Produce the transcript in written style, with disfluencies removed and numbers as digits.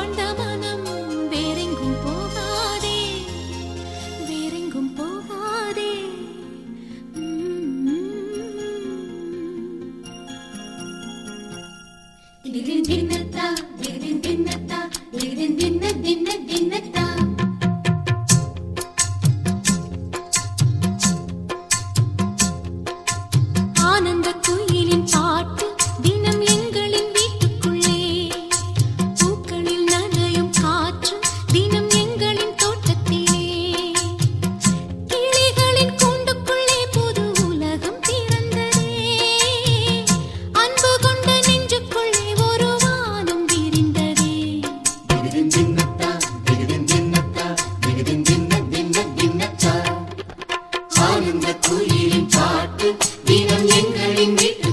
இந்த மனம் வேறெங்கும் போகாதே, வேறெங்கும் போகாதே. திகிதின் தின்னத்தா, திகிதின் தின்னத்தா, திகிதின் தின்ன தின்ன தின்னத்தா. ஆனந்த குயிலின் பாட்டு தினம் எங்களின் வீட்டுக்குள்ளே, பூக்களில் நனையும் காற்றும் தினம் எங்களின் தோட்டத்திலே, கிளிகளின் கூண்டுக்குள்ளே புது உலகம் பிறந்ததே, அன்பு கொண்ட நெஞ்சுக்குள்ளே ஒரு வானம் விரிந்ததே. திகிதின் தின்னத்தா, திகிதின் தின்னத்தா, திகிதின் தின்ன தின்ன தின்னத்தா. ஆனந்த குயிலின் பாட்டு தினம் எங்களின் வீட்டு